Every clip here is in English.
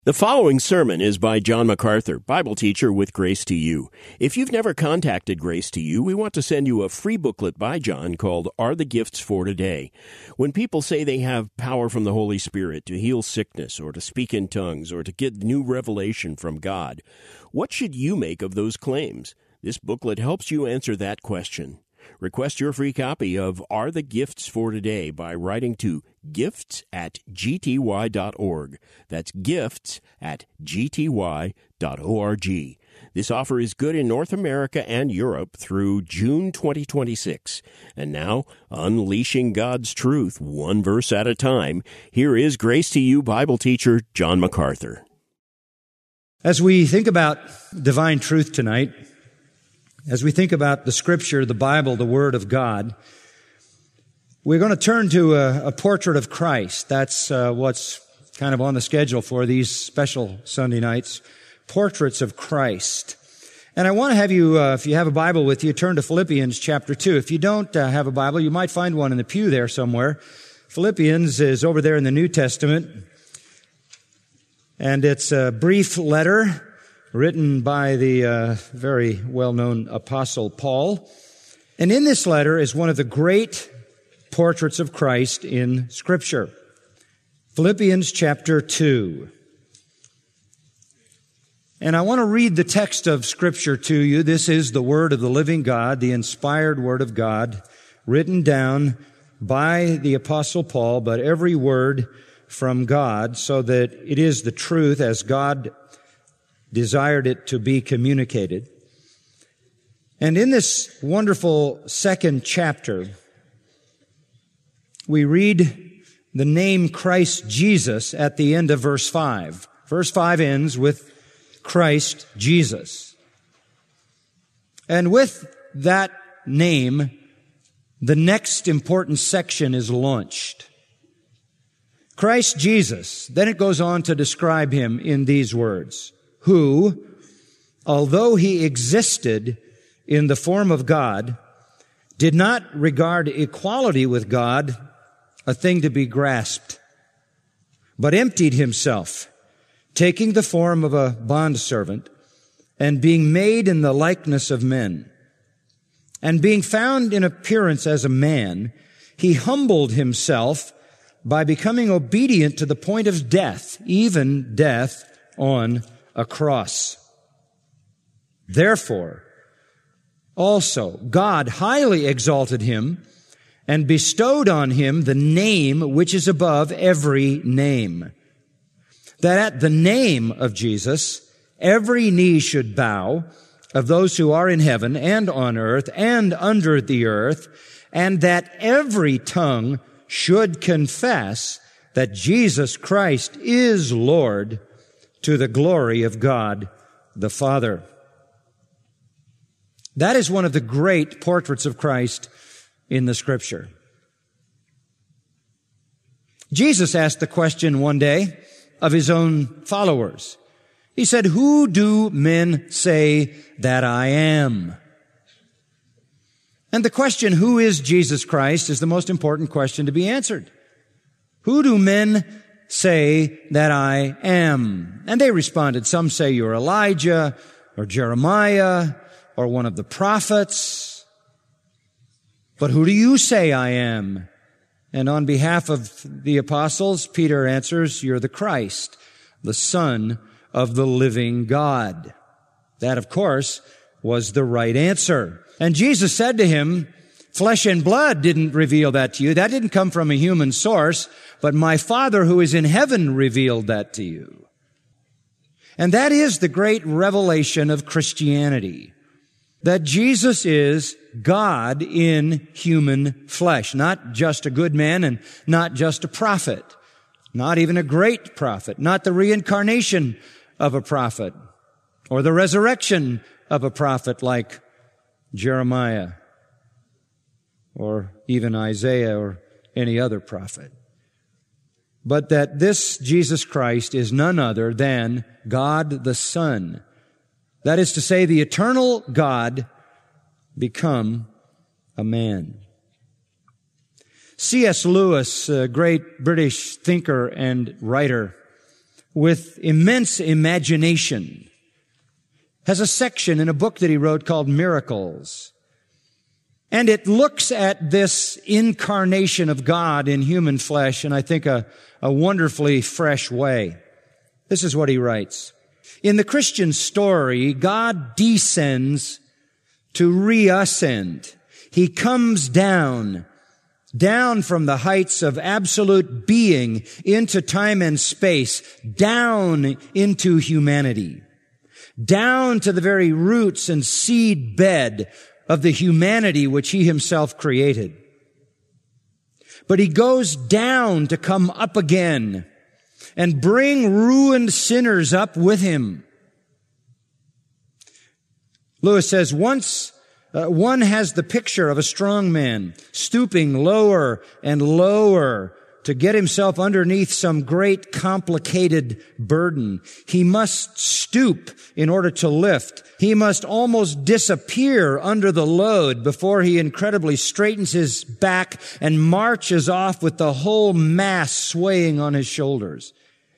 The following sermon is by John MacArthur, Bible teacher with Grace to You. If you've never contacted Grace to You, we want to send you a free booklet by John called Are the Gifts for Today? When people say they have power from the Holy Spirit to heal sickness or to speak in tongues or to get new revelation from God, what should you make of those claims? This booklet helps you answer that question. Request your free copy of Are the Gifts for Today by writing to gifts@gty.org. That's gifts@gty.org. This offer is good in North America and Europe through June 2026. And now, unleashing God's truth one verse at a time, here is Grace to You Bible teacher John MacArthur. As we think about divine truth tonight, as we think about the Scripture, the Bible, the Word of God, we're going to turn to a portrait of Christ. That's what's kind of on the schedule for these special Sunday nights, portraits of Christ. And I want to have you, if you have a Bible with you, turn to Philippians chapter 2. If you don't have a Bible, you might find one in the pew there somewhere. Philippians is over there in the New Testament, and it's a brief letter written by the very well-known Apostle Paul. And in this letter is one of the great portraits of Christ in Scripture. Philippians chapter 2. And I want to read the text of Scripture to you. This is the Word of the living God, the inspired Word of God, written down by the Apostle Paul, but every word from God, so that it is the truth as God desired it to be communicated. And in this wonderful second chapter, we read the name Christ Jesus at the end of verse 5. Verse 5 ends with Christ Jesus. And with that name, the next important section is launched. Christ Jesus. Then it goes on to describe him in these words, who, although he existed in the form of God, did not regard equality with God a thing to be grasped, but emptied himself, taking the form of a bondservant, and being made in the likeness of men. And being found in appearance as a man, he humbled himself by becoming obedient to the point of death, even death on a cross. Therefore, also God highly exalted him and bestowed on him the name which is above every name, that at the name of Jesus every knee should bow, of those who are in heaven and on earth and under the earth, and that every tongue should confess that Jesus Christ is Lord, to the glory of God the Father. That is one of the great portraits of Christ in the Scripture. Jesus asked the question one day of his own followers. He said, "Who do men say that I am?" And the question, who is Jesus Christ, is the most important question to be answered. Who do men say that I am? And they responded, some say you're Elijah or Jeremiah or one of the prophets. But who do you say I am? And on behalf of the apostles, Peter answers, you're the Christ, the Son of the living God. That, of course, was the right answer. And Jesus said to him, flesh and blood didn't reveal that to you. That didn't come from a human source, but my Father who is in heaven revealed that to you. And that is the great revelation of Christianity, that Jesus is God in human flesh, not just a good man and not just a prophet, not even a great prophet, not the reincarnation of a prophet or the resurrection of a prophet like Jeremiah or even Isaiah or any other prophet. But that this Jesus Christ is none other than God the Son. That is to say, the eternal God become a man. C.S. Lewis, a great British thinker and writer, with immense imagination, has a section in a book that he wrote called Miracles. And it looks at this incarnation of God in human flesh in, I think, a wonderfully fresh way. This is what he writes. In the Christian story, God descends to reascend. He comes down from the heights of absolute being into time and space, down into humanity, down to the very roots and seed bed of the humanity which he himself created. But he goes down to come up again and bring ruined sinners up with him. Lewis says, once one has the picture of a strong man stooping lower and lower to get himself underneath some great complicated burden. He must stoop in order to lift. He must almost disappear under the load before he incredibly straightens his back and marches off with the whole mass swaying on his shoulders.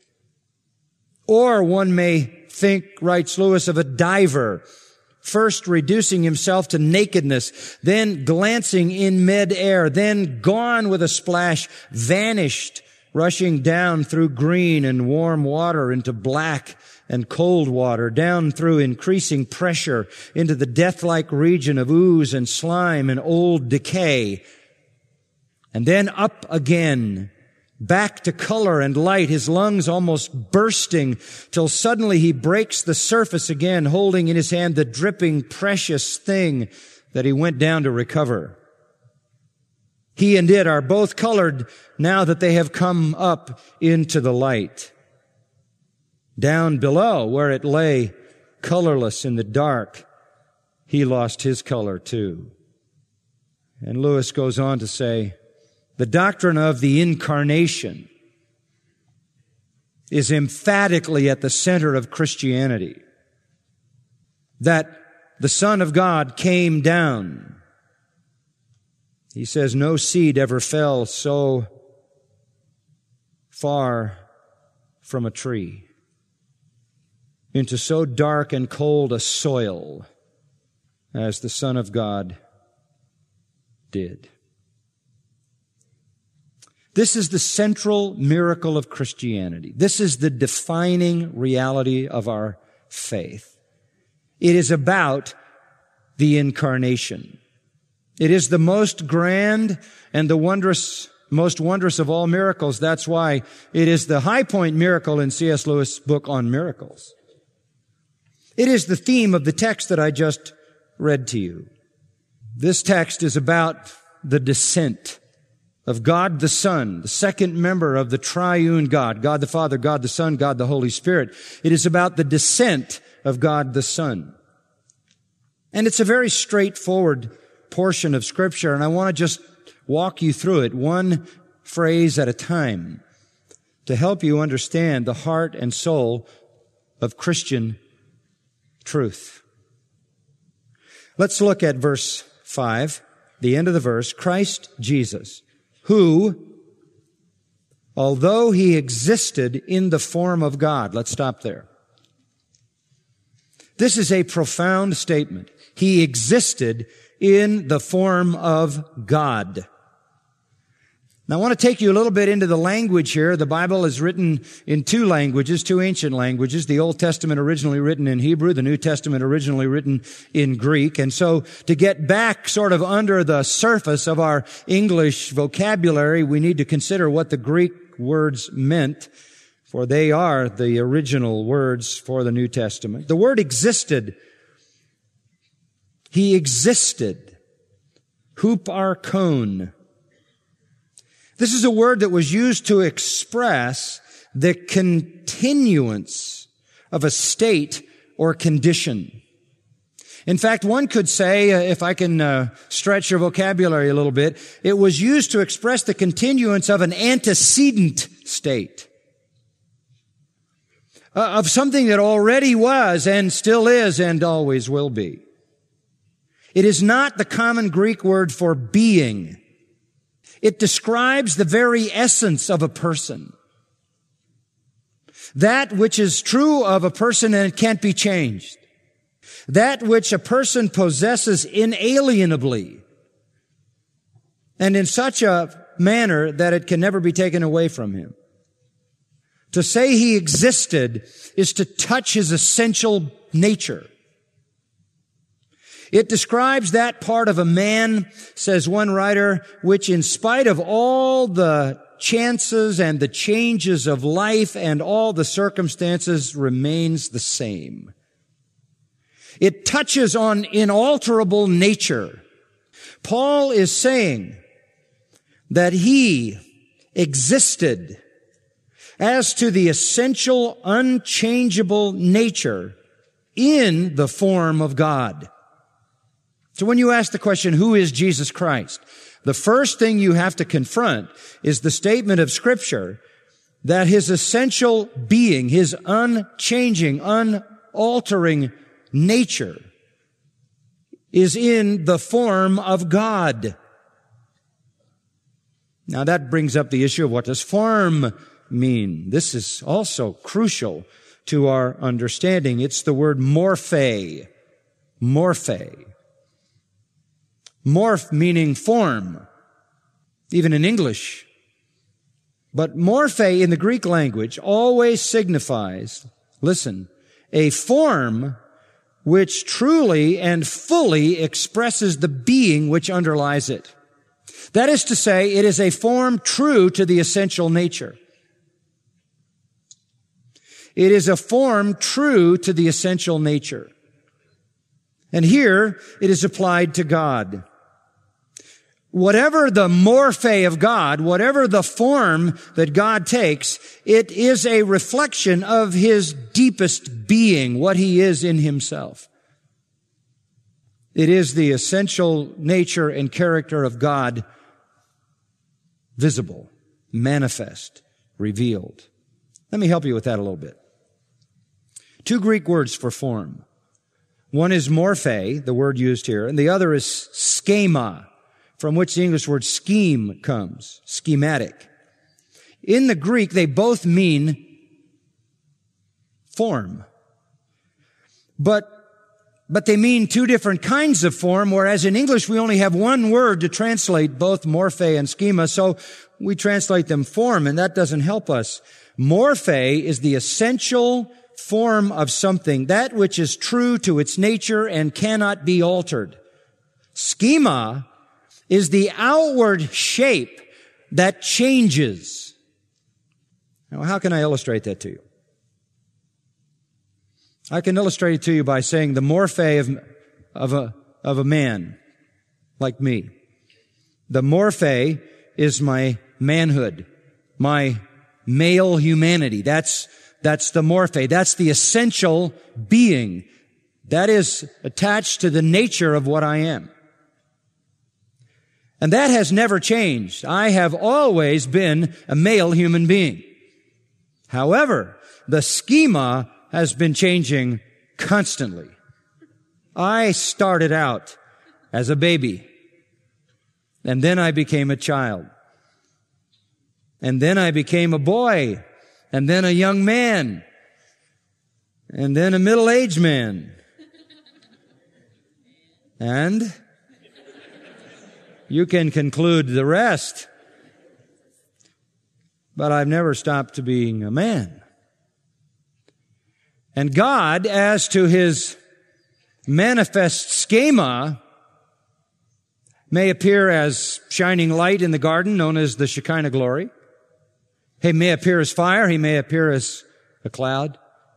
Or one may think, writes Lewis, of a diver, first reducing himself to nakedness, then glancing in mid-air, then gone with a splash, vanished, rushing down through green and warm water into black and cold water, down through increasing pressure into the death-like region of ooze and slime and old decay, and then up again, back to color and light, his lungs almost bursting, till suddenly he breaks the surface again, holding in his hand the dripping, precious thing that he went down to recover. He and it are both colored now that they have come up into the light. Down below, where it lay colorless in the dark, he lost his color too. And Lewis goes on to say, the doctrine of the incarnation is emphatically at the center of Christianity. That the Son of God came down. He says, no seed ever fell so far from a tree into so dark and cold a soil as the Son of God did. This is the central miracle of Christianity. This is the defining reality of our faith. It is about the incarnation. It is the most grand and the most wondrous of all miracles. That's why it is the high point miracle in C.S. Lewis' book on miracles. It is the theme of the text that I just read to you. This text is about the descent of God the Son, the second member of the triune God, God the Father, God the Son, God the Holy Spirit. It is about the descent of God the Son. And it's a very straightforward portion of Scripture, and I want to just walk you through it one phrase at a time to help you understand the heart and soul of Christian truth. Let's look at verse 5, the end of the verse. Christ Jesus, who, although he existed in the form of God. Let's stop there. This is a profound statement. He existed in the form of God. Now I want to take you a little bit into the language here. The Bible is written in two languages, two ancient languages. The Old Testament originally written in Hebrew, the New Testament originally written in Greek. And so to get back sort of under the surface of our English vocabulary, we need to consider what the Greek words meant, for they are the original words for the New Testament. The word existed. He existed. Huparkon. This is a word that was used to express the continuance of a state or condition. In fact, one could say, if I can stretch your vocabulary a little bit, it was used to express the continuance of an antecedent state. Of something that already was and still is and always will be. It is not the common Greek word for being. It describes the very essence of a person. That which is true of a person and it can't be changed. That which a person possesses inalienably and in such a manner that it can never be taken away from him. To say he existed is to touch his essential nature. It describes that part of a man, says one writer, which in spite of all the chances and the changes of life and all the circumstances remains the same. It touches on inalterable nature. Paul is saying that he existed as to the essential, unchangeable nature in the form of God. So when you ask the question, who is Jesus Christ? The first thing you have to confront is the statement of Scripture that his essential being, his unchanging, unaltering nature is in the form of God. Now that brings up the issue of what does form mean? This is also crucial to our understanding. It's the word morphe. Morphe. Morph meaning form, even in English. But morphe in the Greek language always signifies, listen, a form which truly and fully expresses the being which underlies it. That is to say, it is a form true to the essential nature. It is a form true to the essential nature. And here it is applied to God. Whatever the morphe of God, whatever the form that God takes, it is a reflection of his deepest being, what he is in himself. It is the essential nature and character of God visible, manifest, revealed. Let me help you with that a little bit. Two Greek words for form. One is morphe, the word used here, and the other is schema, from which the English word scheme comes, schematic. In the Greek, they both mean form. But they mean two different kinds of form, whereas in English we only have one word to translate both morphe and schema, so we translate them form, and that doesn't help us. Morphe is the essential form of something, that which is true to its nature and cannot be altered. Schema is the outward shape that changes. Now, how can I illustrate that to you? I can illustrate it to you by saying the morphe of a man like me. The morphe is my manhood, my male humanity. That's the morphe. That's the essential being. That is attached to the nature of what I am. And that has never changed. I have always been a male human being. However, the schema has been changing constantly. I started out as a baby, and then I became a child, and then I became a boy, and then a young man, and then a middle-aged man. And you can conclude the rest. But I've never stopped to being a man. And God, as to his manifest schema, may appear as shining light in the garden, known as the Shekinah glory. He may appear as fire. He may appear as a cloud.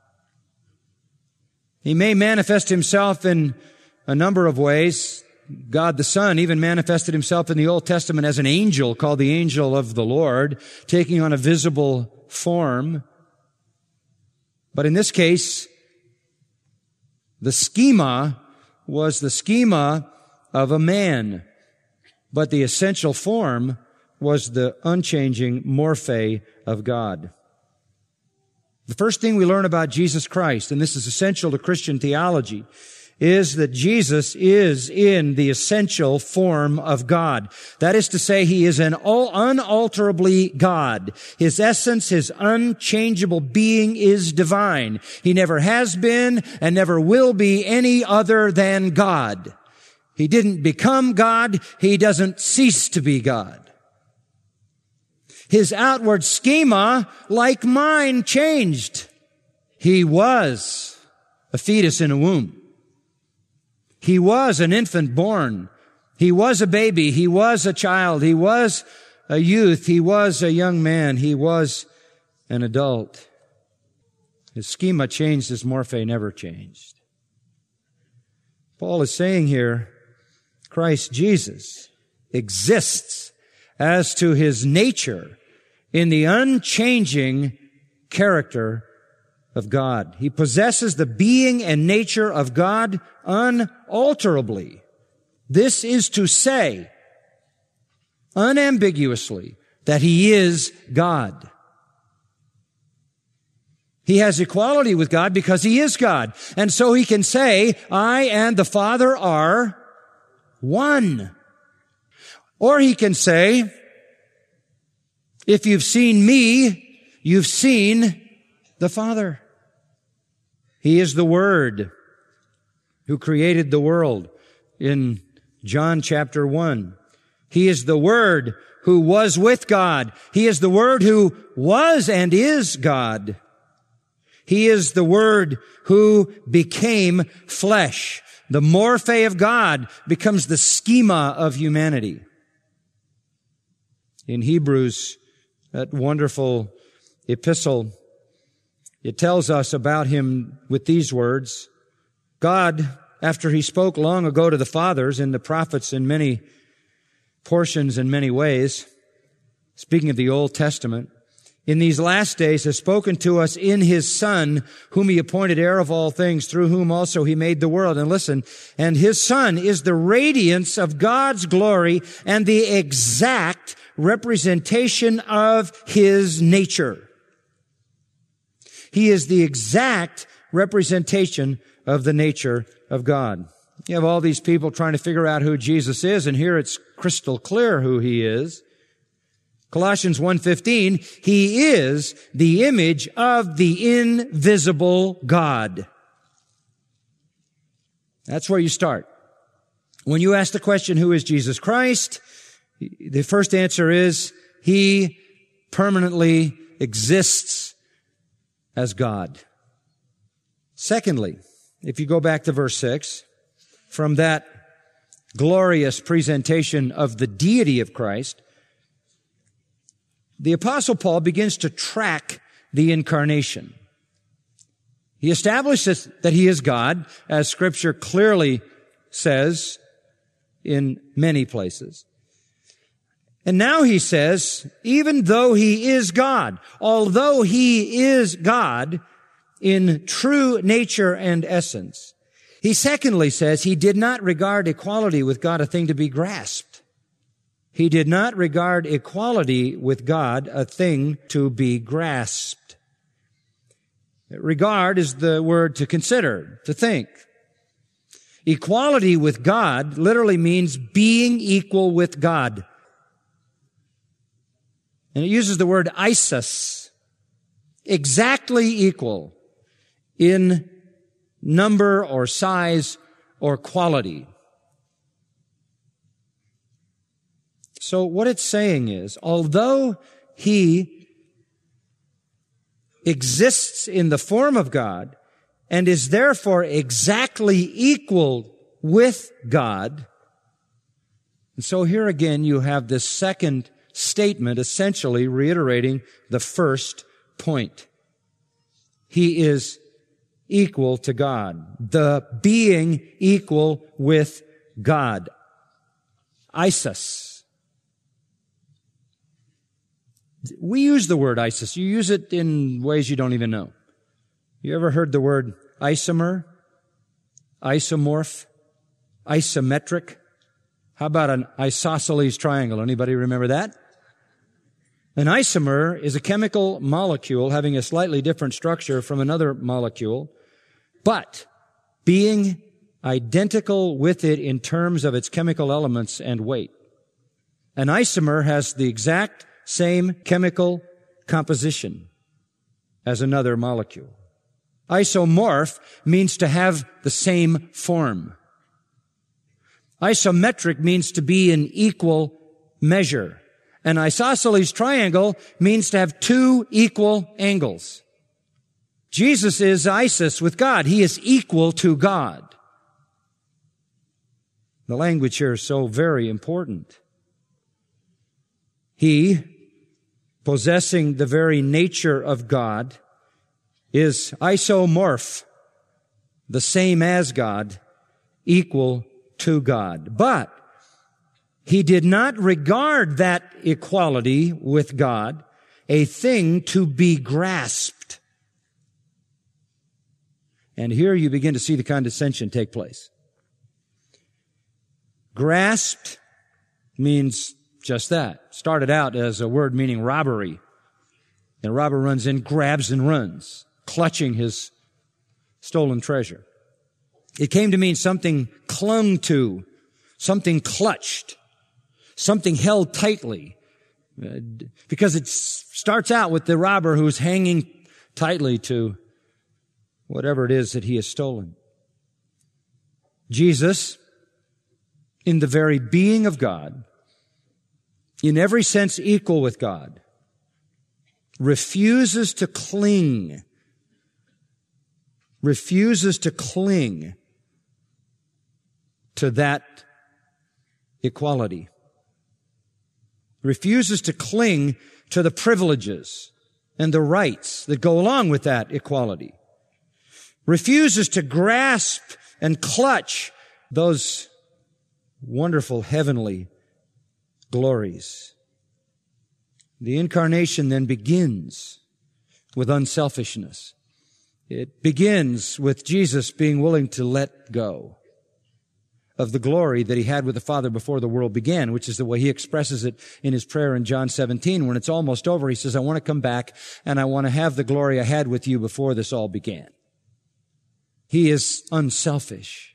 He may manifest himself in a number of ways. God the Son even manifested himself in the Old Testament as an angel called the angel of the Lord, taking on a visible form. But in this case, the schema was the schema of a man, but the essential form was the unchanging morphe of God. The first thing we learn about Jesus Christ, and this is essential to Christian theology, is that Jesus is in the essential form of God. That is to say, He is an unalterably God. His essence, His unchangeable being is divine. He never has been and never will be any other than God. He didn't become God. He doesn't cease to be God. His outward schema, like mine, changed. He was a fetus in a womb. He was an infant born. He was a baby. He was a child. He was a youth. He was a young man. He was an adult. His schema changed. His morphe never changed. Paul is saying here, Christ Jesus exists as to His nature in the unchanging character of God. He possesses the being and nature of God unalterably. This is to say, unambiguously, that He is God. He has equality with God because He is God. And so He can say, I and the Father are one. Or He can say, if you've seen me, you've seen the Father. He is the Word who created the world in John chapter 1. He is the Word who was with God. He is the Word who was and is God. He is the Word who became flesh. The morphe of God becomes the schema of humanity. In Hebrews, that wonderful epistle, it tells us about Him with these words. God, after He spoke long ago to the fathers and the prophets in many portions in many ways, speaking of the Old Testament, in these last days has spoken to us in His Son, whom He appointed heir of all things, through whom also He made the world. And listen, and His Son is the radiance of God's glory and the exact representation of His nature. He is the exact representation of the nature of God. You have all these people trying to figure out who Jesus is, and here it's crystal clear who He is. Colossians 1:15, He is the image of the invisible God. That's where you start. When you ask the question, who is Jesus Christ? The first answer is, He permanently exists as God. Secondly, if you go back to verse 6, from that glorious presentation of the deity of Christ, the Apostle Paul begins to track the incarnation. He establishes that He is God, as Scripture clearly says in many places. And now he says, even though He is God, although He is God in true nature and essence, He secondly says He did not regard equality with God a thing to be grasped. He did not regard equality with God a thing to be grasped. Regard is the word to consider, to think. Equality with God literally means being equal with God. And it uses the word isis, exactly equal in number or size or quality. So what it's saying is, although He exists in the form of God and is therefore exactly equal with God, and so here again you have this second statement essentially reiterating the first point. He is equal to God, the being equal with God. Isis. We use the word isis. You use it in ways you don't even know. You ever heard the word isomer, isomorph, isometric? How about an isosceles triangle? Anybody remember that? An isomer is a chemical molecule having a slightly different structure from another molecule, but being identical with it in terms of its chemical elements and weight. An isomer has the exact same chemical composition as another molecule. Isomorph means to have the same form. Isometric means to be in equal measure. An isosceles triangle means to have two equal angles. Jesus is isis with God. He is equal to God. The language here is so very important. He, possessing the very nature of God, is isomorph, the same as God, equal to God. But he did not regard that equality with God a thing to be grasped. And here you begin to see the condescension take place. Grasped means just that. Started out as a word meaning robbery. And a robber runs in, grabs and runs, clutching his stolen treasure. It came to mean something clung to, something clutched, something held tightly. Because it starts out with the robber who's hanging tightly to whatever it is that he has stolen. Jesus, in the very being of God, in every sense equal with God, refuses to cling to that equality. Refuses to cling to the privileges and the rights that go along with that equality. Refuses to grasp and clutch those wonderful heavenly glories. The incarnation then begins with unselfishness. It begins with Jesus being willing to let go of the glory that he had with the Father before the world began, which is the way he expresses it in his prayer in John 17. When it's almost over, he says, I want to come back and I want to have the glory I had with you before this all began. He is unselfish.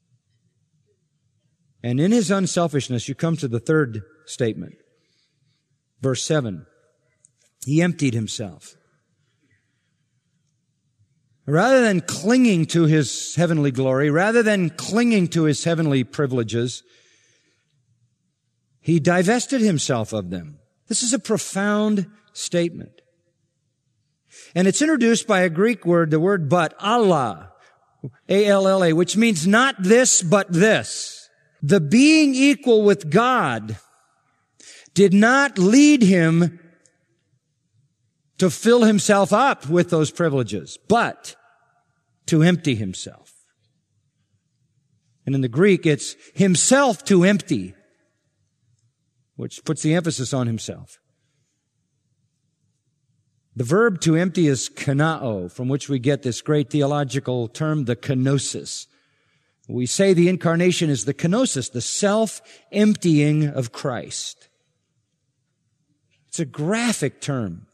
And in his unselfishness, you come to the third statement. Verse 7. He emptied himself. Rather than clinging to his heavenly glory, rather than clinging to his heavenly privileges, he divested himself of them. This is a profound statement. And it's introduced by a Greek word, the word but, Allah, A-L-L-A, which means not this, but this. The being equal with God did not lead him to fill himself up with those privileges, but to empty himself. And in the Greek, it's himself to empty, which puts the emphasis on himself. The verb to empty is kanao, from which we get this great theological term, the kenosis. We say the incarnation is the kenosis, the self-emptying of Christ. It's a graphic term.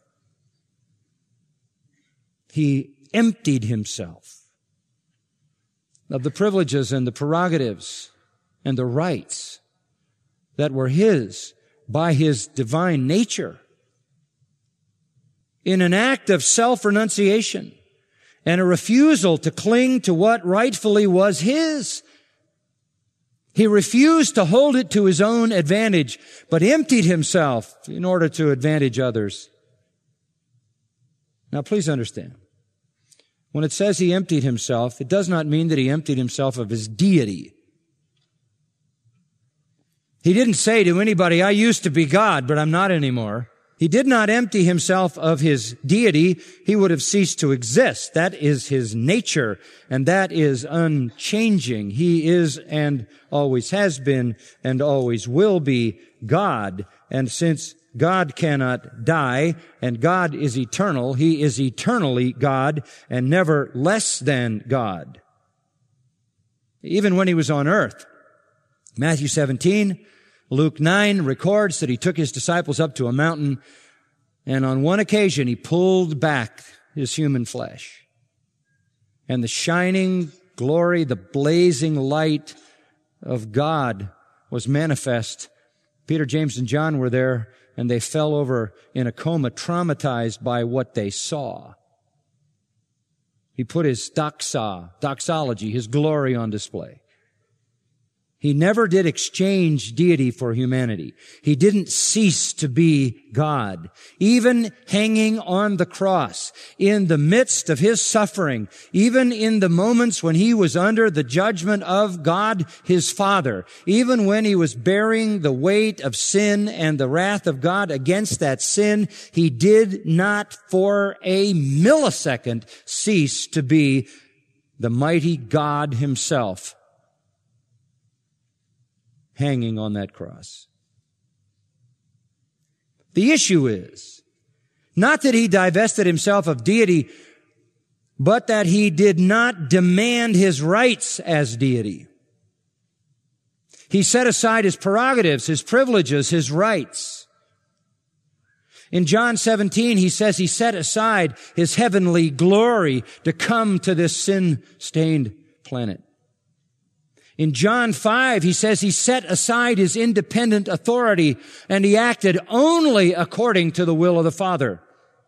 He emptied himself of the privileges and the prerogatives and the rights that were his by his divine nature in an act of self-renunciation and a refusal to cling to what rightfully was his. He refused to hold it to his own advantage, but emptied himself in order to advantage others. Now, please understand. When it says he emptied himself, it does not mean that he emptied himself of his deity. He didn't say to anybody, I used to be God, but I'm not anymore. He did not empty himself of his deity. He would have ceased to exist. That is his nature, and that is unchanging. He is and always has been and always will be God. And since God cannot die, and God is eternal, he is eternally God and never less than God. Even when he was on earth, Matthew 17, Luke 9 records that he took his disciples up to a mountain, and on one occasion he pulled back his human flesh. And the shining glory, the blazing light of God was manifest. Peter, James, and John were there, and they fell over in a coma, traumatized by what they saw. He put his doxology, his glory on display. He never did exchange deity for humanity. He didn't cease to be God. Even hanging on the cross, in the midst of his suffering, even in the moments when he was under the judgment of God, his Father, even when he was bearing the weight of sin and the wrath of God against that sin, he did not for a millisecond cease to be the mighty God himself, hanging on that cross. The issue is not that he divested himself of deity, but that he did not demand his rights as deity. He set aside his prerogatives, his privileges, his rights. In John 17, he says he set aside his heavenly glory to come to this sin-stained planet. In John 5, he says he set aside his independent authority and he acted only according to the will of the Father.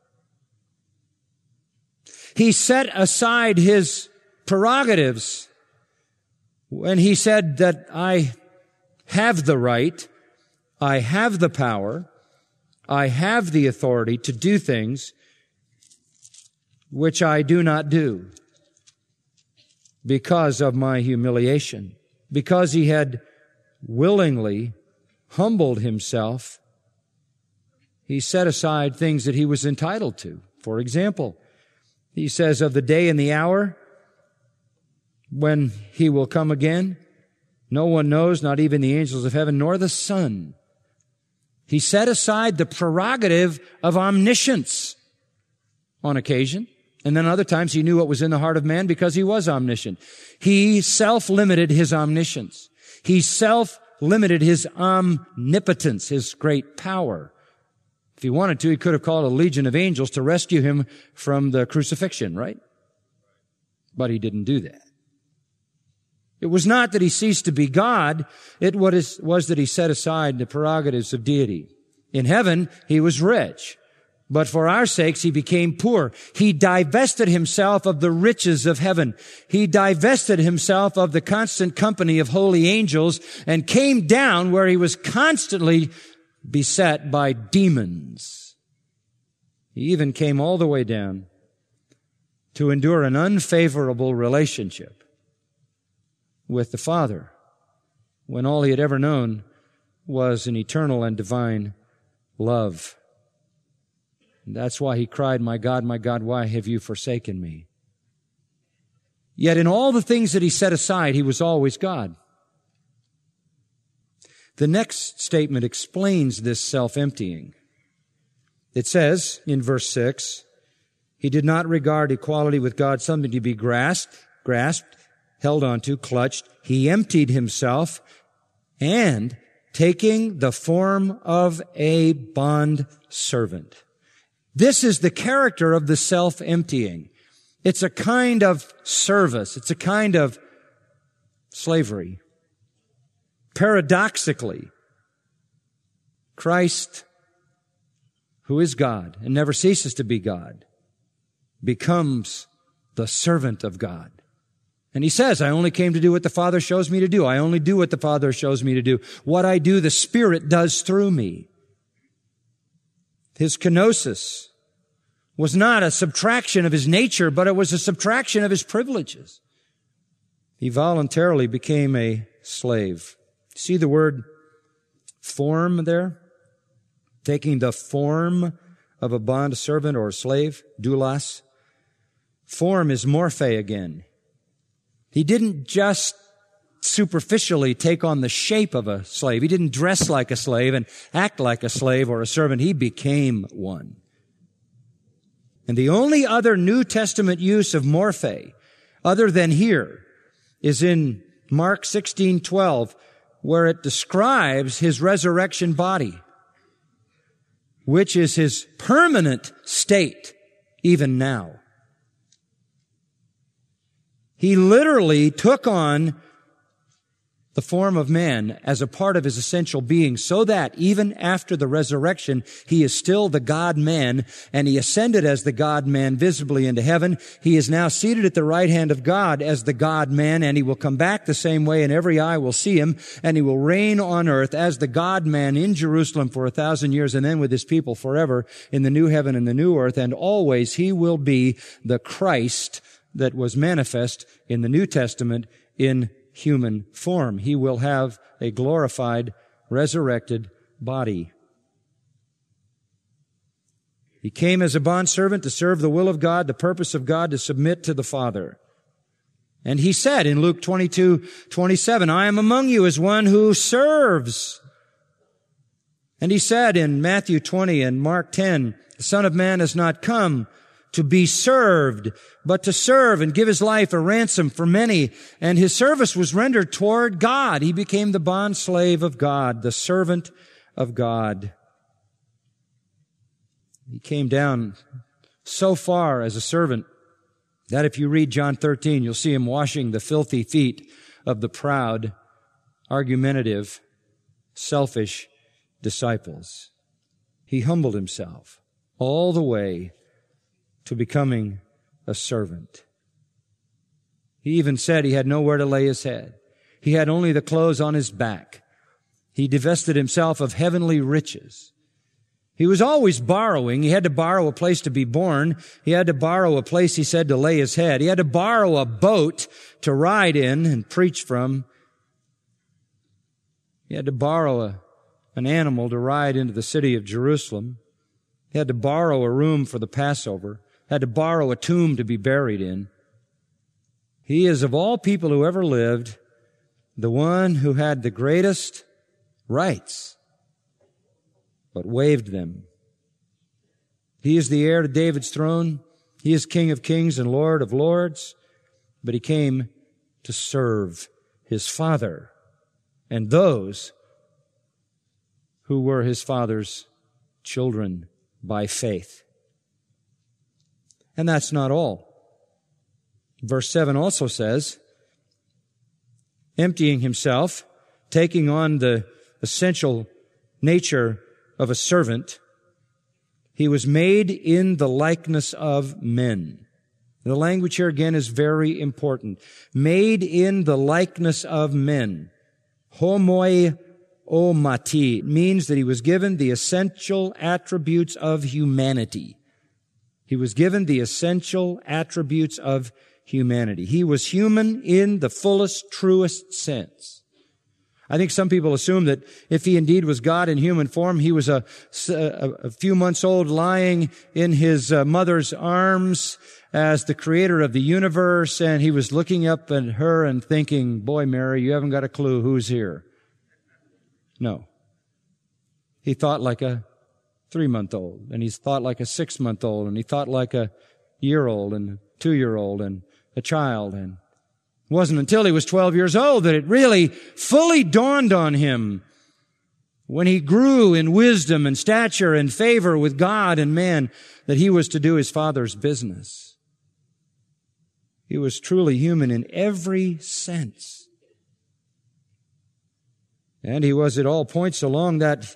He set aside his prerogatives when he said that I have the right, I have the power, I have the authority to do things which I do not do because of my humiliation. Because he had willingly humbled himself, he set aside things that he was entitled to. For example, he says of the day and the hour when he will come again, no one knows, not even the angels of heaven, nor the Son. He set aside the prerogative of omniscience on occasion. And then other times he knew what was in the heart of man because he was omniscient. He self-limited his omniscience. He self-limited his omnipotence, his great power. If he wanted to, he could have called a legion of angels to rescue him from the crucifixion, right? But he didn't do that. It was not that he ceased to be God. It was that he set aside the prerogatives of deity. In heaven, he was rich. But for our sakes, he became poor. He divested himself of the riches of heaven. He divested himself of the constant company of holy angels and came down where he was constantly beset by demons. He even came all the way down to endure an unfavorable relationship with the Father when all he had ever known was an eternal and divine love. And that's why he cried, my God, why have you forsaken me? Yet in all the things that he set aside, he was always God. The next statement explains this self-emptying. It says in verse 6, he did not regard equality with God something to be grasped, held onto, clutched. He emptied himself and taking the form of a bond servant. This is the character of the self-emptying. It's a kind of service. It's a kind of slavery. Paradoxically, Christ, who is God and never ceases to be God, becomes the servant of God. And he says, I only came to do what the Father shows me to do. I only do what the Father shows me to do. What I do, the Spirit does through me. His kenosis was not a subtraction of his nature, but it was a subtraction of his privileges. He voluntarily became a slave. See the word form there? Taking the form of a bond servant or a slave, doulos. Form is morphe again. He didn't just superficially take on the shape of a slave. He didn't dress like a slave and act like a slave or a servant. He became one. And the only other New Testament use of morphe, other than here, is in Mark 16:12, where it describes his resurrection body, which is his permanent state even now. He literally took on the form of man as a part of his essential being, so that even after the resurrection, he is still the God-man, and he ascended as the God-man visibly into heaven. He is now seated at the right hand of God as the God-man, and he will come back the same way, and every eye will see him, and he will reign on earth as the God-man in Jerusalem for 1,000 years, and then with his people forever in the new heaven and the new earth, and always he will be the Christ that was manifest in the New Testament in human form. He will have a glorified, resurrected body. He came as a bondservant to serve the will of God, the purpose of God, to submit to the Father. And he said in Luke 22:27, I am among you as one who serves. And he said in Matthew 20 and Mark 10, the Son of Man has not come to be served, but to serve and give his life a ransom for many. And his service was rendered toward God. He became the bondslave of God, the servant of God. He came down so far as a servant that if you read John 13, you'll see him washing the filthy feet of the proud, argumentative, selfish disciples. He humbled himself all the way to becoming a servant. He even said he had nowhere to lay his head. He had only the clothes on his back. He divested himself of heavenly riches. He was always borrowing. He had to borrow a place to be born. He had to borrow a place, he said, to lay his head. He had to borrow a boat to ride in and preach from. He had to borrow an animal to ride into the city of Jerusalem. He had to borrow a room for the Passover. Had to borrow a tomb to be buried in. He is, of all people who ever lived, the one who had the greatest rights, but waived them. He is the heir to David's throne. He is King of kings and Lord of lords, but he came to serve his Father and those who were his Father's children by faith. And that's not all. Verse 7 also says, emptying himself, taking on the essential nature of a servant, he was made in the likeness of men. The language here again is very important. Made in the likeness of men. Homoi omati means that he was given the essential attributes of humanity. He was given the essential attributes of humanity. He was human in the fullest, truest sense. I think some people assume that if he indeed was God in human form, he was a few months old lying in his mother's arms as the creator of the universe, and he was looking up at her and thinking, boy, Mary, you haven't got a clue who's here. No. He thought like a 3-month-old, and he's thought like a 6-month-old, and he thought like a year-old and a 2-year-old and a child. And it wasn't until he was 12 years old that it really fully dawned on him, when he grew in wisdom and stature and favor with God and man, that he was to do his Father's business. He was truly human in every sense. And he was at all points along that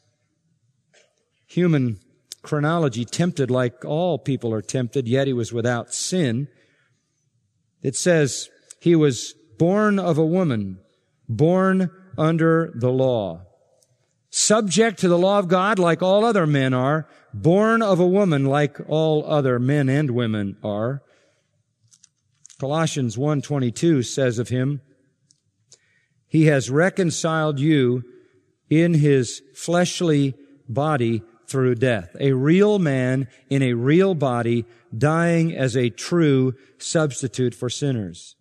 human chronology tempted like all people are tempted, yet he was without sin. It says he was born of a woman, born under the law, subject to the law of God like all other men are, born of a woman like all other men and women are. Colossians 1:22 says of him, he has reconciled you in his fleshly body through death. A real man in a real body, dying as a true substitute for sinners.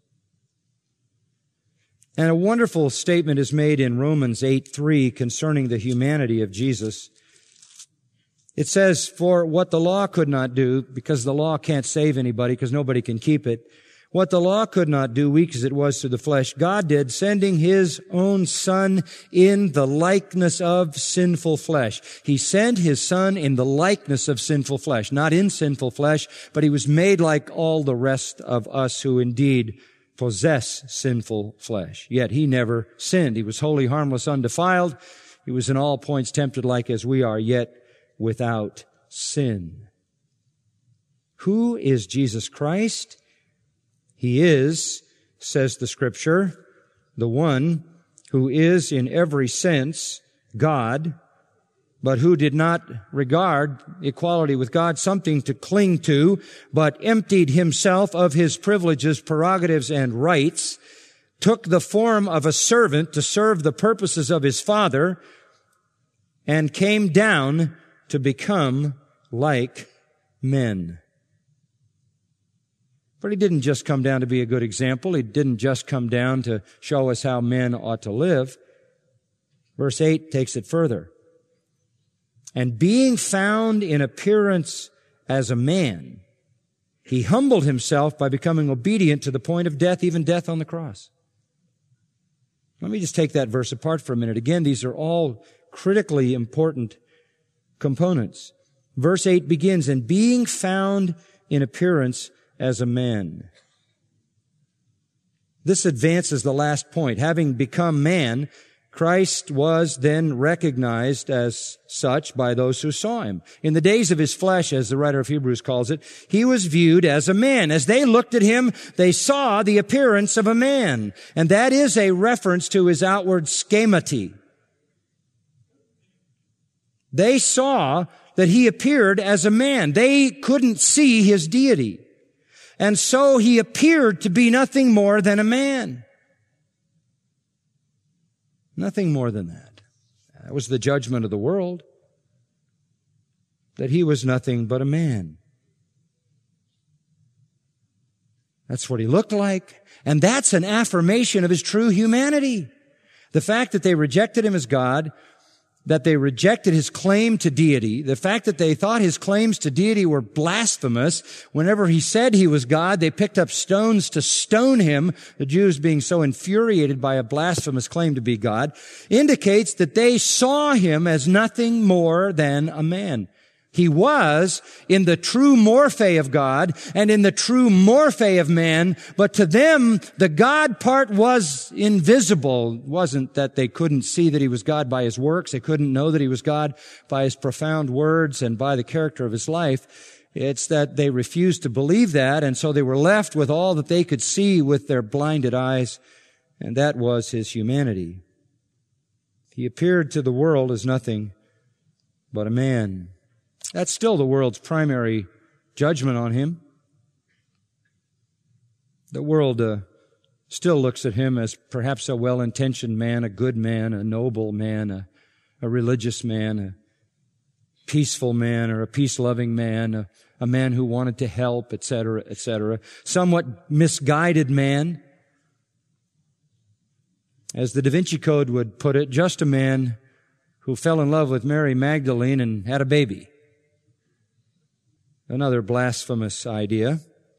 And a wonderful statement is made in Romans 8:3 concerning the humanity of Jesus. It says, for what the law could not do, because the law can't save anybody, because nobody can keep it, What the law could not do, weak as it was through the flesh, God did, sending His own Son in the likeness of sinful flesh. He sent His Son in the likeness of sinful flesh, not in sinful flesh, but He was made like all the rest of us who indeed possess sinful flesh. Yet He never sinned. He was holy, harmless, undefiled. He was in all points tempted like as we are, yet without sin. Who is Jesus Christ? He is, says the Scripture, the one who is in every sense God, but who did not regard equality with God something to cling to, but emptied Himself of His privileges, prerogatives, and rights, took the form of a servant to serve the purposes of His Father, and came down to become like men. But He didn't just come down to be a good example. He didn't just come down to show us how men ought to live. Verse 8 takes it further. And being found in appearance as a man, He humbled Himself by becoming obedient to the point of death, even death on the cross. Let me just take that verse apart for a minute. Again, these are all critically important components. Verse 8 begins, and being found in appearance as a man. This advances the last point. Having become man, Christ was then recognized as such by those who saw Him. In the days of His flesh, as the writer of Hebrews calls it, He was viewed as a man. As they looked at Him, they saw the appearance of a man. And that is a reference to His outward schemati. They saw that He appeared as a man. They couldn't see His deity. And so He appeared to be nothing more than a man. Nothing more than that. That was the judgment of the world, that He was nothing but a man. That's what He looked like. And that's an affirmation of His true humanity. The fact that they rejected Him as God, that they rejected His claim to deity, the fact that they thought His claims to deity were blasphemous. Whenever He said He was God, they picked up stones to stone Him, the Jews being so infuriated by a blasphemous claim to be God, indicates that they saw Him as nothing more than a man. He was in the true morphe of God and in the true morphe of man, but to them, the God part was invisible. It wasn't that they couldn't see that He was God by His works. They couldn't know that He was God by His profound words and by the character of His life. It's that they refused to believe that, and so they were left with all that they could see with their blinded eyes, and that was His humanity. He appeared to the world as nothing but a man. That's still the world's primary judgment on Him. The world still looks at Him as perhaps a well-intentioned man, a good man, a noble man, a religious man, a peaceful man, or a peace-loving man, a man who wanted to help, etc., etc. Somewhat misguided man. As the Da Vinci Code would put it, just a man who fell in love with Mary Magdalene and had a baby. Another blasphemous idea.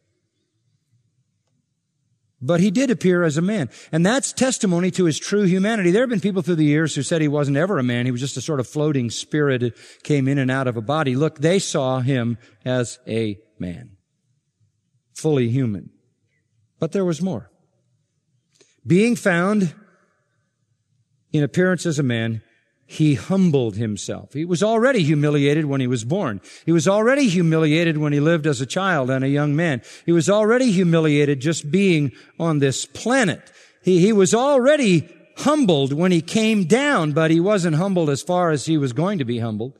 But He did appear as a man. And that's testimony to His true humanity. There have been people through the years who said He wasn't ever a man. He was just a sort of floating spirit that came in and out of a body. Look, they saw Him as a man. Fully human. But there was more. Being found in appearance as a man, He humbled Himself. He was already humiliated when He was born. He was already humiliated when He lived as a child and a young man. He was already humiliated just being on this planet. He was already humbled when He came down, but He wasn't humbled as far as He was going to be humbled.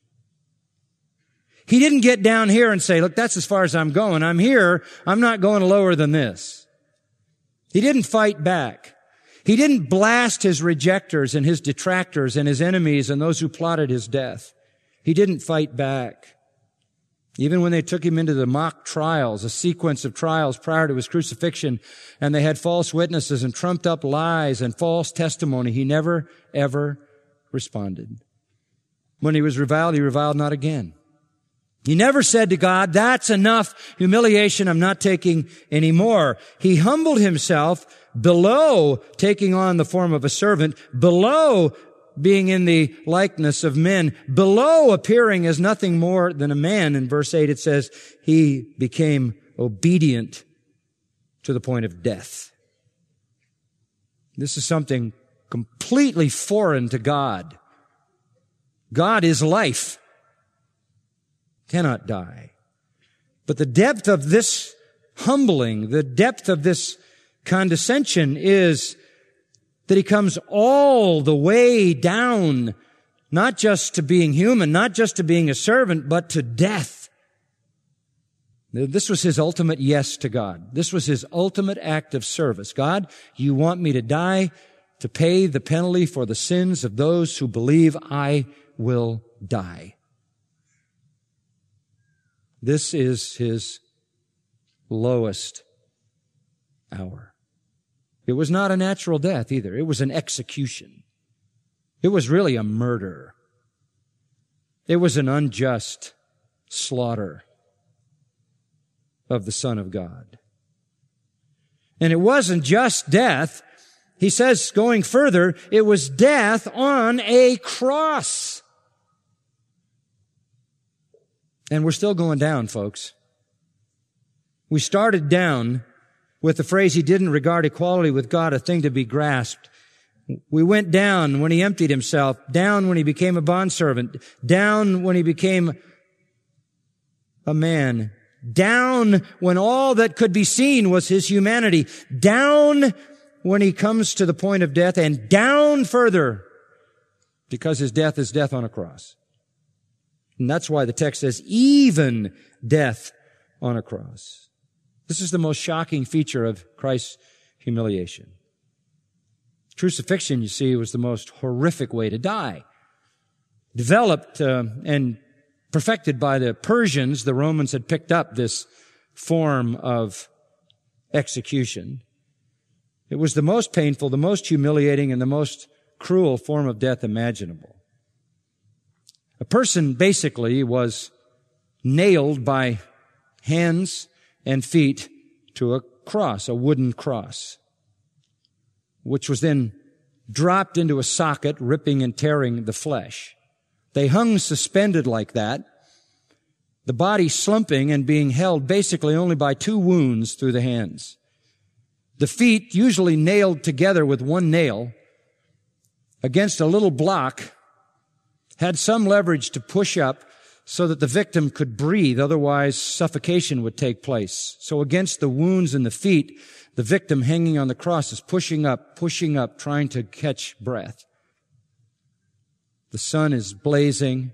He didn't get down here and say, look, that's as far as I'm going. I'm here. I'm not going lower than this. He didn't fight back. He didn't blast His rejectors and His detractors and His enemies and those who plotted His death. He didn't fight back. Even when they took Him into the mock trials, a sequence of trials prior to His crucifixion, and they had false witnesses and trumped up lies and false testimony, He never, ever responded. When He was reviled, He reviled not again. He never said to God, that's enough humiliation, I'm not taking any more. He humbled himself below taking on the form of a servant, below being in the likeness of men, below appearing as nothing more than a man. In verse 8 it says, he became obedient to the point of death. This is something completely foreign to God. God is life, cannot die. But the depth of this humbling, the depth of this condescension is that he comes all the way down, not just to being human, not just to being a servant, but to death. This was his ultimate yes to God. This was his ultimate act of service. God, you want me to die to pay the penalty for the sins of those who believe I will die. This is his lowest hour. It was not a natural death either. It was an execution. It was really a murder. It was an unjust slaughter of the Son of God. And it wasn't just death. He says, going further, it was death on a cross. And we're still going down, folks. We started down with the phrase, he didn't regard equality with God a thing to be grasped. We went down when he emptied himself, down when he became a bondservant, down when he became a man, down when all that could be seen was his humanity, down when he comes to the point of death, and down further because his death is death on a cross. And that's why the text says, even death on a cross. This is the most shocking feature of Christ's humiliation. Crucifixion, you see, was the most horrific way to die. Developed and perfected by the Persians, the Romans had picked up this form of execution. It was the most painful, the most humiliating, and the most cruel form of death imaginable. A person basically was nailed by hands and feet to a cross, a wooden cross, which was then dropped into a socket, ripping and tearing the flesh. They hung suspended like that, the body slumping and being held basically only by two wounds through the hands. The feet usually nailed together with one nail against a little block, had some leverage to push up so that the victim could breathe, otherwise suffocation would take place. So against the wounds in the feet, the victim hanging on the cross is pushing up, trying to catch breath. The sun is blazing.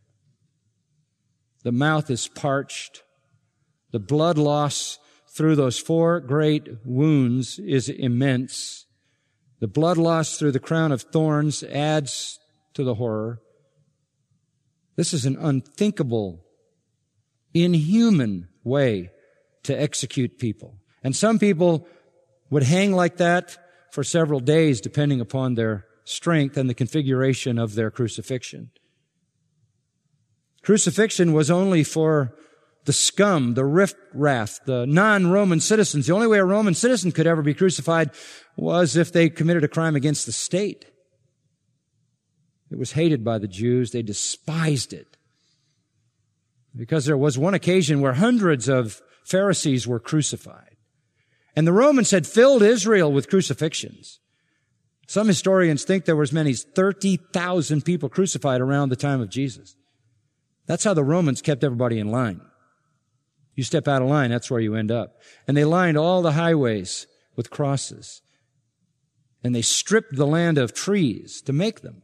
The mouth is parched. The blood loss through those 4 great wounds is immense. The blood loss through the crown of thorns adds to the horror. This is an unthinkable, inhuman way to execute people. And some people would hang like that for several days, depending upon their strength and the configuration of their crucifixion. Crucifixion was only for the scum, the riff-raff, the non-Roman citizens. The only way a Roman citizen could ever be crucified was if they committed a crime against the state. It was hated by the Jews. They despised it. Because there was one occasion where hundreds of Pharisees were crucified. And the Romans had filled Israel with crucifixions. Some historians think there were as many as 30,000 people crucified around the time of Jesus. That's how the Romans kept everybody in line. You step out of line, that's where you end up. And they lined all the highways with crosses. And they stripped the land of trees to make them.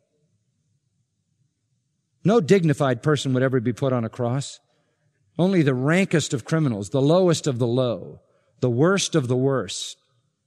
No dignified person would ever be put on a cross. Only the rankest of criminals, the lowest of the low, the worst of the worst.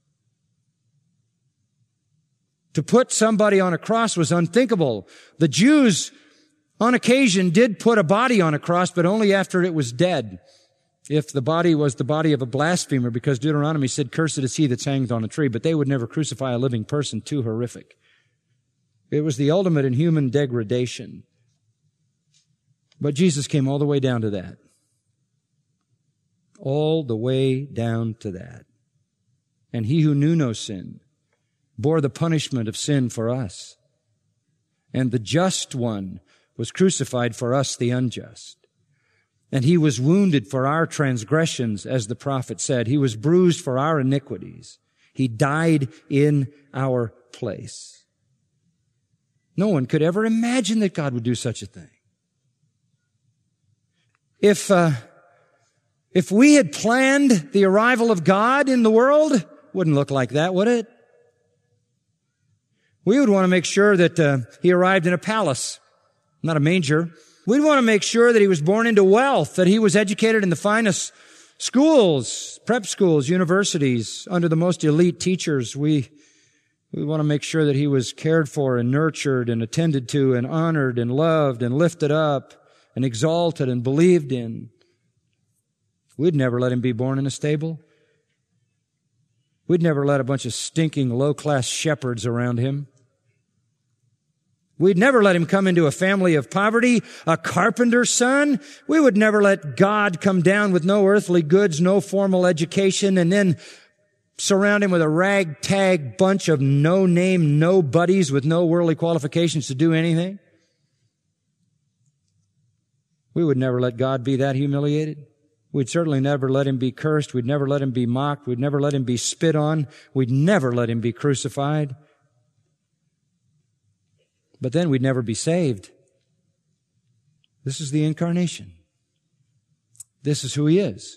To put somebody on a cross was unthinkable. The Jews, on occasion, did put a body on a cross, but only after it was dead. If the body was the body of a blasphemer, because Deuteronomy said, "Cursed is he that hangs on a tree," but they would never crucify a living person, too horrific. It was the ultimate in human degradation. But Jesus came all the way down to that. All the way down to that. And he who knew no sin bore the punishment of sin for us. And the just one was crucified for us, the unjust. And he was wounded for our transgressions, as the prophet said. He was bruised for our iniquities. He died in our place. No one could ever imagine that God would do such a thing. If we had planned the arrival of God in the world, wouldn't look like that, would it? We would want to make sure that he arrived in a palace, not a manger. We'd want to make sure that he was born into wealth, that he was educated in the finest schools, prep schools, universities, under the most elite teachers. We want to make sure that he was cared for and nurtured and attended to and honored and loved and lifted up and exalted and believed in. We'd never let him be born in a stable. We'd never let a bunch of stinking low-class shepherds around him. We'd never let him come into a family of poverty, a carpenter's son. We would never let God come down with no earthly goods, no formal education, and then surround him with a ragtag bunch of no-name nobodies with no worldly qualifications to do anything. We would never let God be that humiliated. We'd certainly never let him be cursed. We'd never let him be mocked. We'd never let him be spit on. We'd never let him be crucified. But then we'd never be saved. This is the incarnation. This is who he is.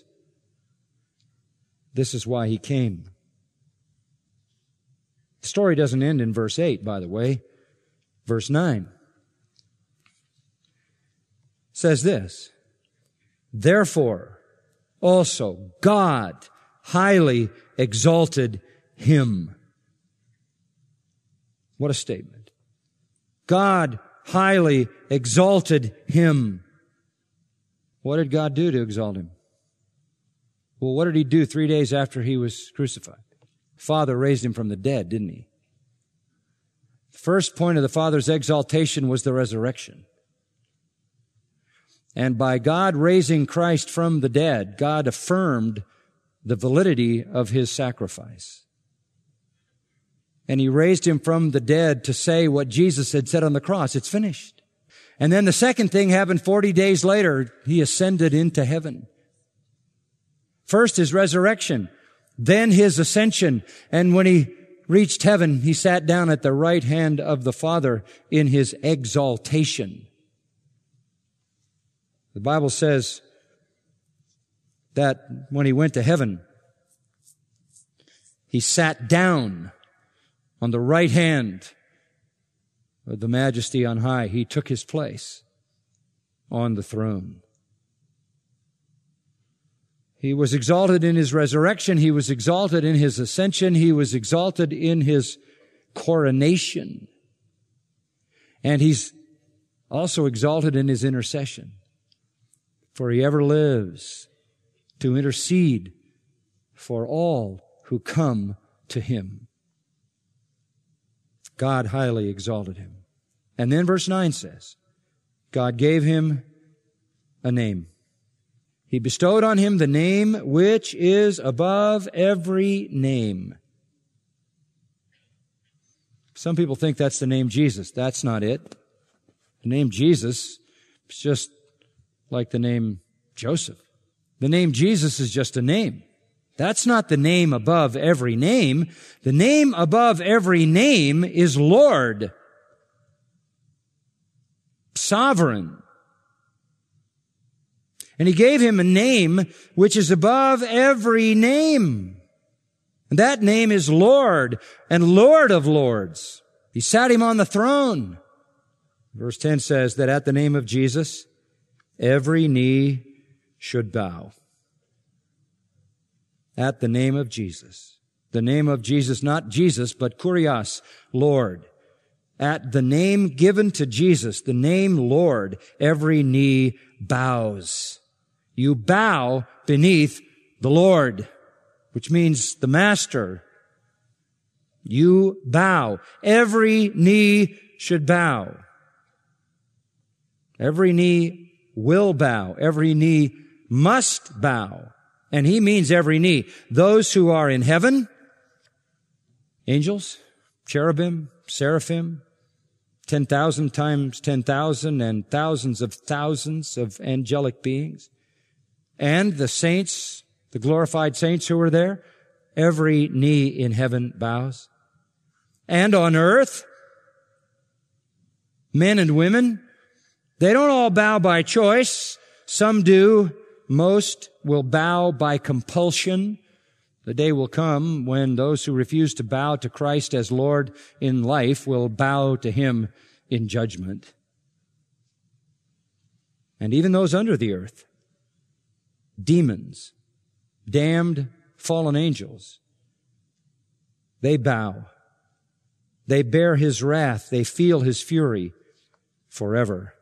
This is why he came. The story doesn't end in verse 8, by the way. Verse 9 says this, therefore also God highly exalted him. What a statement. God highly exalted him. What did God do to exalt him? Well, what did he do 3 days after he was crucified? The Father raised him from the dead, didn't he? The first point of the Father's exaltation was the resurrection. And by God raising Christ from the dead, God affirmed the validity of his sacrifice. And he raised him from the dead to say what Jesus had said on the cross, it's finished. And then the second thing happened 40 days later, he ascended into heaven. First his resurrection, then his ascension. And when he reached heaven, he sat down at the right hand of the Father in his exaltation. The Bible says that when he went to heaven, he sat down on the right hand of the Majesty on high. He took his place on the throne. He was exalted in his resurrection. He was exalted in his ascension. He was exalted in his coronation. And he's also exalted in his intercession. For he ever lives to intercede for all who come to him. God highly exalted him. And then verse 9 says, God gave him a name. He bestowed on him the name which is above every name. Some people think that's the name Jesus. That's not it. The name Jesus is just like the name Joseph. The name Jesus is just a name. That's not the name above every name. The name above every name is Lord. Sovereign. And he gave him a name which is above every name. And that name is Lord and Lord of Lords. He sat him on the throne. Verse 10 says that at the name of Jesus, every knee should bow. At the name of Jesus. The name of Jesus, not Jesus, but Kurios, Lord. At the name given to Jesus, the name Lord, every knee bows. You bow beneath the Lord, which means the Master. You bow. Every knee should bow. Every knee will bow. Every knee must bow. And he means every knee. Those who are in heaven, angels, cherubim, seraphim, 10,000 times 10,000 and thousands of angelic beings, and the saints, the glorified saints who are there, every knee in heaven bows. And on earth, men and women, they don't all bow by choice. Some do. Most will bow by compulsion. The day will come when those who refuse to bow to Christ as Lord in life will bow to Him in judgment. And even those under the earth, demons, damned fallen angels, they bow. They bear His wrath. They feel His fury forever.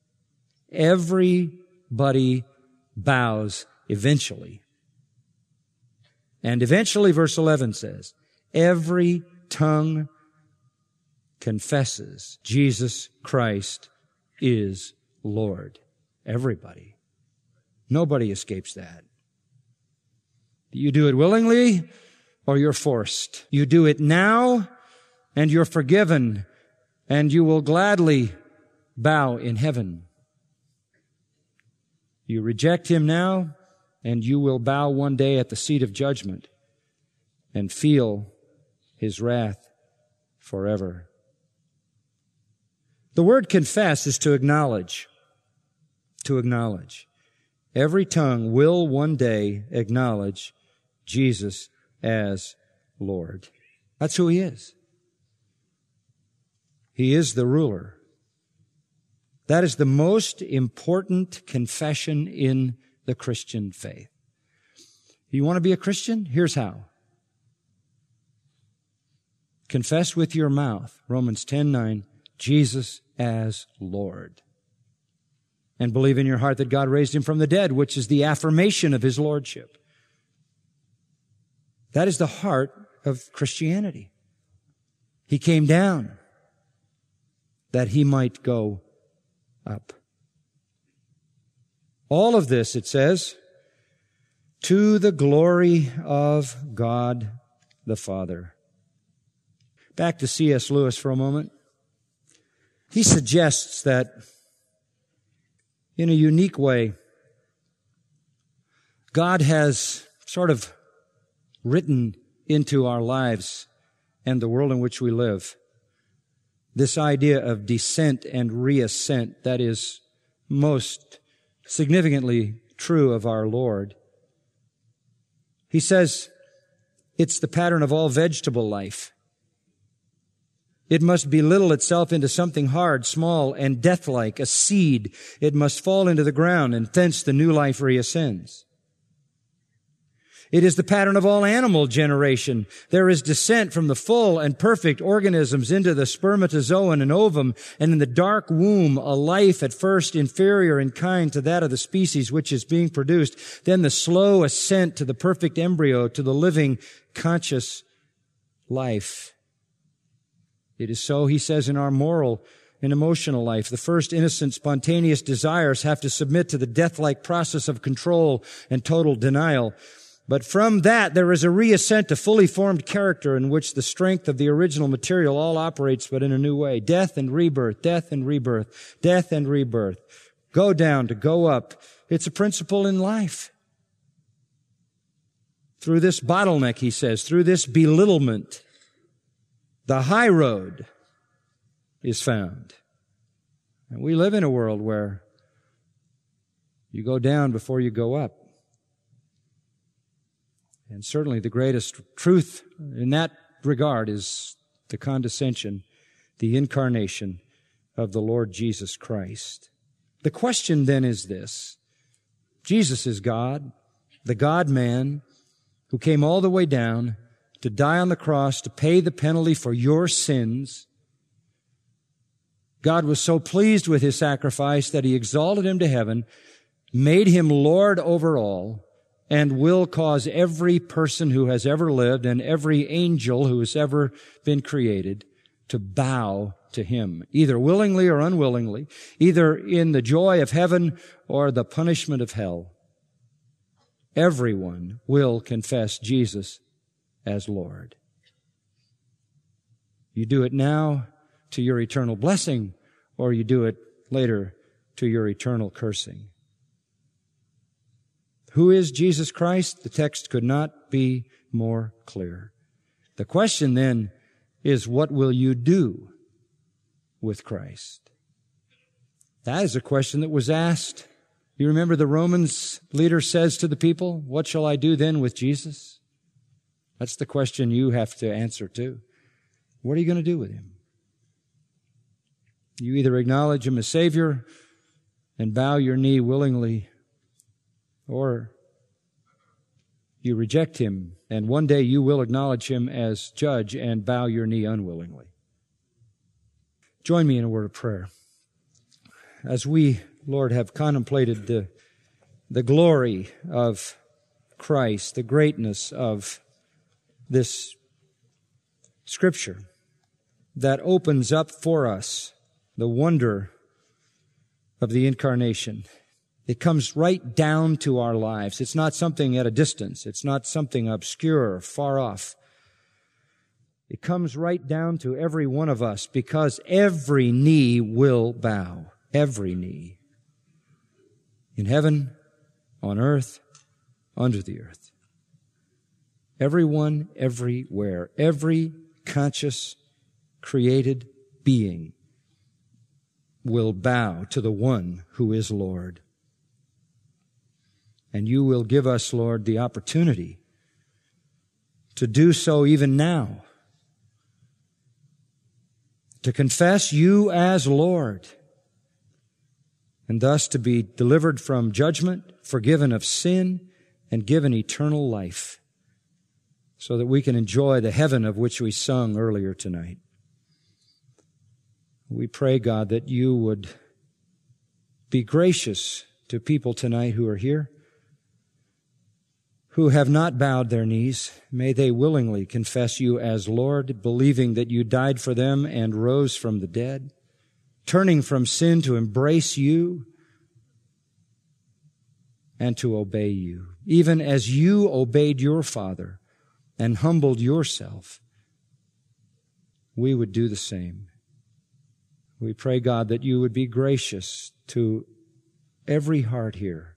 Everybody bows eventually. And eventually, verse 11 says, every tongue confesses Jesus Christ is Lord. Everybody. Nobody escapes that. You do it willingly or you're forced. You do it now and you're forgiven and you will gladly bow in heaven. You reject Him now, and you will bow one day at the seat of judgment and feel His wrath forever. The word confess is to acknowledge. To acknowledge. Every tongue will one day acknowledge Jesus as Lord. That's who He is. He is the ruler. That is the most important confession in the Christian faith. You want to be a Christian? Here's how. Confess with your mouth, Romans 10:9, Jesus as Lord. And believe in your heart that God raised Him from the dead, which is the affirmation of His lordship. That is the heart of Christianity. He came down that He might go up. All of this, it says, to the glory of God the Father. Back to C.S. Lewis for a moment. He suggests that in a unique way, God has sort of written into our lives and the world in which we live this idea of descent and reascent that is most significantly true of our Lord. He says it's the pattern of all vegetable life. It must belittle itself into something hard, small, and death-like, a seed. It must fall into the ground, and thence the new life reascends. It is the pattern of all animal generation. There is descent from the full and perfect organisms into the spermatozoan and ovum, and in the dark womb, a life at first inferior in kind to that of the species which is being produced, then the slow ascent to the perfect embryo, to the living, conscious life. It is so, he says, in our moral and emotional life. The first innocent, spontaneous desires have to submit to the death-like process of control and total denial. But from that, there is a reascent to fully formed character in which the strength of the original material all operates, but in a new way. Death and rebirth, death and rebirth, death and rebirth. Go down to go up. It's a principle in life. Through this bottleneck, he says, through this belittlement, the high road is found. And we live in a world where you go down before you go up. And certainly the greatest truth in that regard is the condescension, the incarnation of the Lord Jesus Christ. The question then is this. Jesus is God, the God-man, who came all the way down to die on the cross to pay the penalty for your sins. God was so pleased with His sacrifice that He exalted Him to heaven, made Him Lord over all, and will cause every person who has ever lived and every angel who has ever been created to bow to Him, either willingly or unwillingly, either in the joy of heaven or the punishment of hell. Everyone will confess Jesus as Lord. You do it now to your eternal blessing, or you do it later to your eternal cursing. Who is Jesus Christ? The text could not be more clear. The question then is, what will you do with Christ? That is a question that was asked. You remember the Romans leader says to the people, what shall I do then with Jesus? That's the question you have to answer too. What are you going to do with Him? You either acknowledge Him as Savior and bow your knee willingly, or you reject Him, and one day you will acknowledge Him as Judge and bow your knee unwillingly. Join me in a word of prayer. As we, Lord, have contemplated the glory of Christ, the greatness of this Scripture that opens up for us the wonder of the Incarnation. It comes right down to our lives. It's not something at a distance. It's not something obscure or far off. It comes right down to every one of us, because every knee will bow. Every knee. In heaven, on earth, under the earth. Everyone, everywhere. Every conscious, created being will bow to the one who is Lord. And you will give us, Lord, the opportunity to do so even now. To confess you as Lord, and thus to be delivered from judgment, forgiven of sin, and given eternal life, so that we can enjoy the heaven of which we sung earlier tonight. We pray, God, that you would be gracious to people tonight who are here, who have not bowed their knees. May they willingly confess you as Lord, believing that you died for them and rose from the dead, turning from sin to embrace you and to obey you, even as you obeyed your Father and humbled yourself. We would do the same. We pray, God, that you would be gracious to every heart here,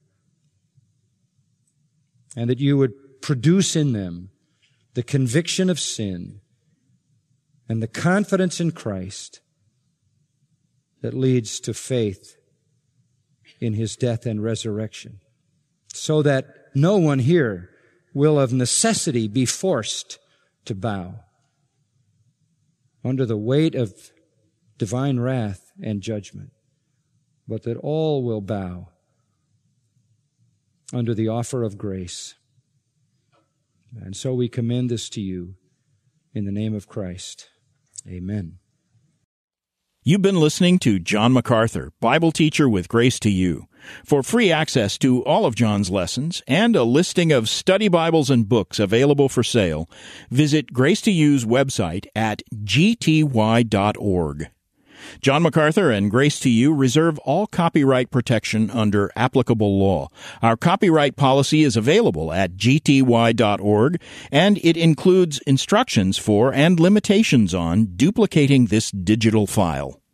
and that you would produce in them the conviction of sin and the confidence in Christ that leads to faith in His death and resurrection, so that no one here will of necessity be forced to bow under the weight of divine wrath and judgment, but that all will bow under the offer of grace. And so we commend this to you in the name of Christ. Amen. You've been listening to John MacArthur, Bible teacher with Grace to You. For free access to all of John's lessons and a listing of study Bibles and books available for sale, visit Grace to You's website at gty.org. John MacArthur and Grace to You reserve all copyright protection under applicable law. Our copyright policy is available at gty.org, and it includes instructions for and limitations on duplicating this digital file.